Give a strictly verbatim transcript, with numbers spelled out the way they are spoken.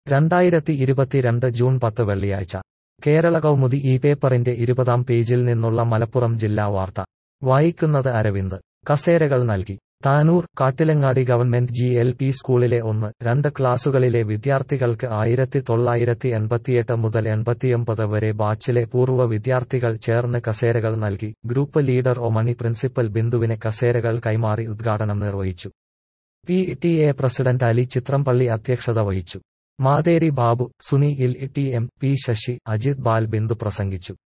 രണ്ടായിരത്തി ഇരുപത്തിരണ്ട് ജൂൺ പത്ത് വെള്ളിയാഴ്ച കേരള കൗമുദി ഈ പേപ്പറിന്റെ ഇരുപതാം പേജിൽ നിന്നുള്ള മലപ്പുറം ജില്ലാ വാർത്ത വായിക്കുന്നത് അരവിന്ദ്. കസേരകൾ നൽകി. Tanur Kattilangadi government G L P സ്കൂളിലെ ഒന്ന്, രണ്ട് ക്ലാസുകളിലെ വിദ്യാർത്ഥികൾക്ക് ആയിരത്തി തൊള്ളായിരത്തി എൺപത്തിയെട്ട് മുതൽ എൺപത്തിയൊമ്പത് വരെ ബാച്ചിലെ പൂർവ്വ വിദ്യാർത്ഥികൾ ചേർന്ന് കസേരകൾ നൽകി. Group leader O Mani principal ബിന്ദുവിന് കസേരകൾ കൈമാറി ഉദ്ഘാടനം നിർവഹിച്ചു. P T A president Ali Chithrampalli അധ്യക്ഷത വഹിച്ചു. Matheri Babu, Sunil T M, P Sasi, Ajith Bal Bindu പ്രസംഗിച്ചു.